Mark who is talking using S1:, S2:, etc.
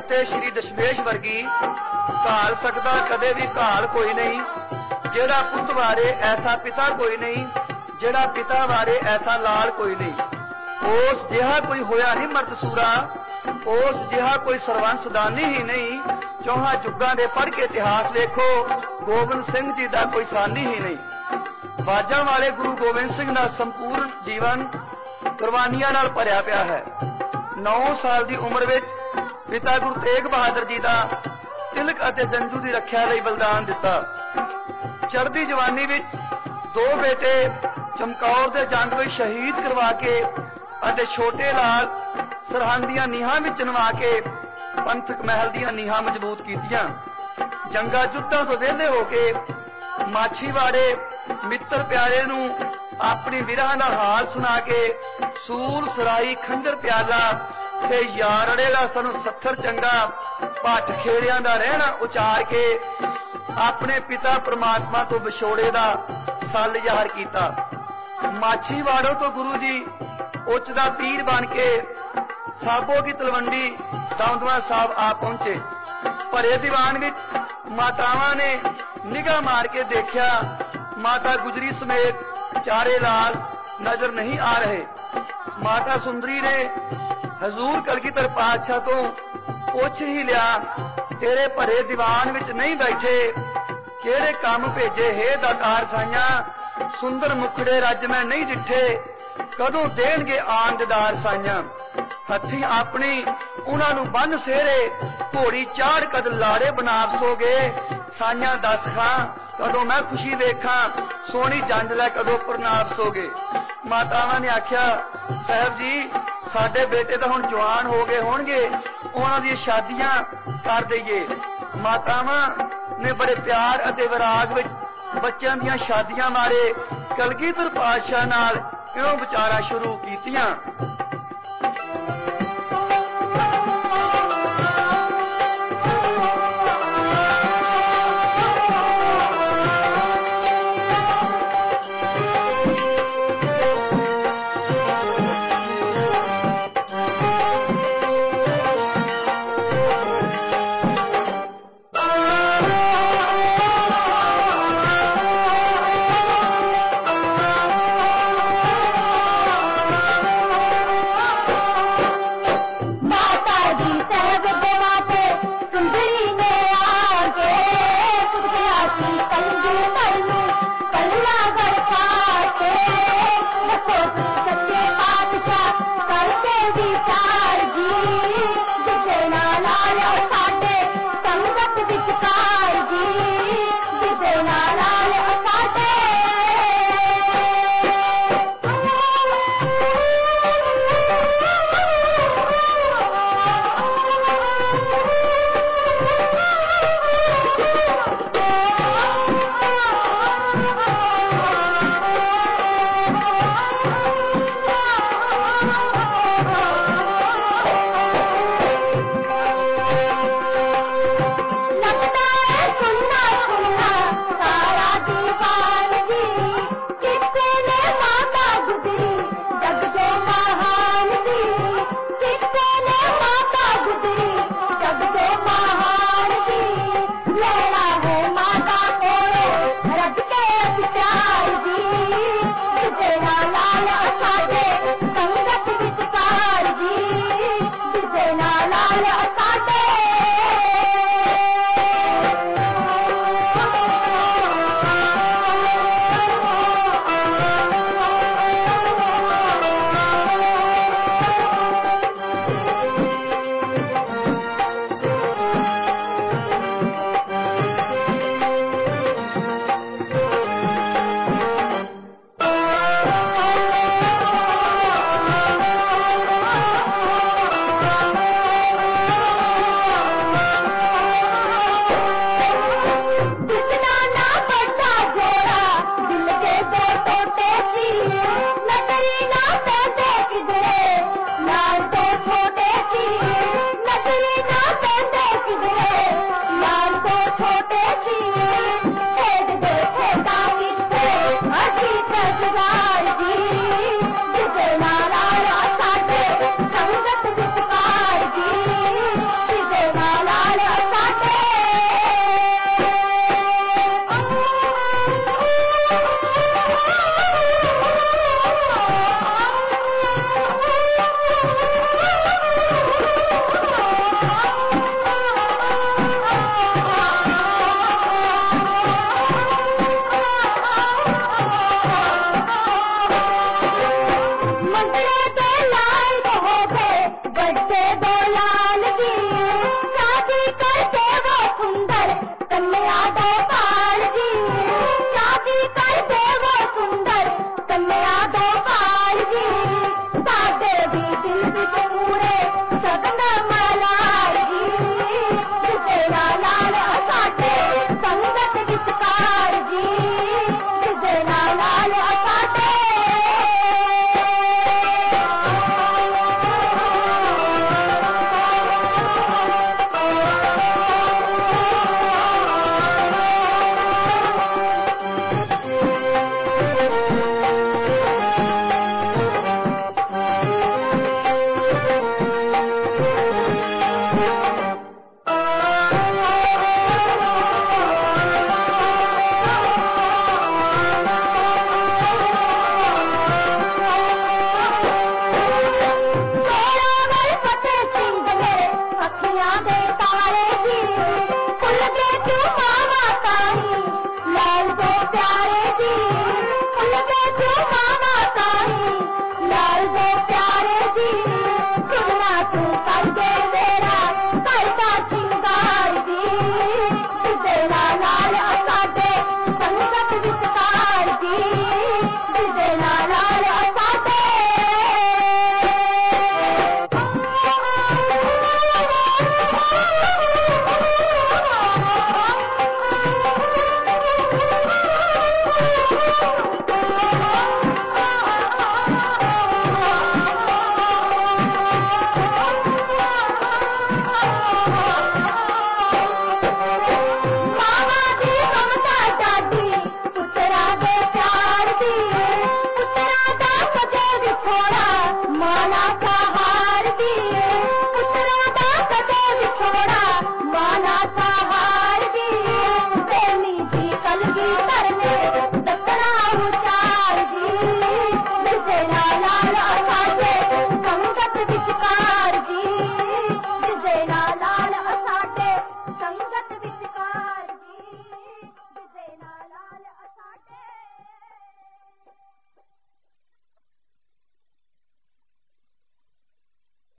S1: ते श्री दशमेश वर्गी घाल सकदा कदे भी घाल कोई नहीं, जेड़ा पुत वारे ऐसा पिता कोई नहीं, जेड़ा पिता वारे ऐसा लाल कोई नहीं। उस जिहा कोई होया नहीं मर्द सूरा, उस जिहा कोई सरवंस दानी ही नहीं। चौहां जुगां दे पढ़ के इतिहास देखो, गोबिंद सिंह जी दा कोई सानी ही नहीं। बाजां वाले गुरु गोबिंद सिंह दा संपूर्ण जीवन कुर्बानियां नाल भरिया पिया है। 9 साल दी उम्र विच पिता गुरु तेग बहादुर जी दा तिलक अते जंजू दी रखिया लई बलिदान दिता। चढ़दी जवानी विच 2 बेटे चमकौर दे जंग विच शहीद करवा के अते छोटे लाल सरहंद दीआं नीहां विच चनवा के पंथक महल दीआं नीहां मजबूत कीतियां। जंगा युद्धां तो वेले हो के माछीवाड़े मित्र प्यारे नूं अपनी विरह दा हाल सुना के सूल सराई खंजर प्याला ते यारड़े दा सानू 70 चंगा भट खेड़ियां दा रहना उचार के अपने पिता परमात्मा तो विछोड़े दा सल ज़ाहिर कीता। माछीवाड़ों तो गुरु जी उच्च दा पीर बन के साबो की तलवंडी दौंदवा साहब आ पहुंचे। भरे दीवान विच मातावां ने निगाह मार के देखा, माता गुजरी समेत चारे लाल नजर नहीं आ रहे। माता सुंदरी ने हजूर कलगीधर पातशाह तो पुछ ही लिया, तेरे भरे दीवान विच नहीं बैठे, केड़े काम भेजे हे दातार साइयां, सुंदर मुखड़े रज मैं नहीं डिठे, कदों देणगे आन दीदार साइयां। हथी अपनी उन्हां नूं बन सेरे, घोड़ी चाड़ कद लाड़े बनावसोगे, साइयां दस खां कदों मैं खुशी वेखां, सोहनी जंज लै कदों परनावसोगे। मातावां ने आख्या, साहब जी साडे बेटे तो हुण जवान हो गए होणगे, उन्हां दी शादियां कर दईए। मातावां ने बड़े प्यार अते विराग विच बच्चों दीआं शादियां मारे कलगीधर पातशाह नाल इहों विचारा शुरू कीतियां।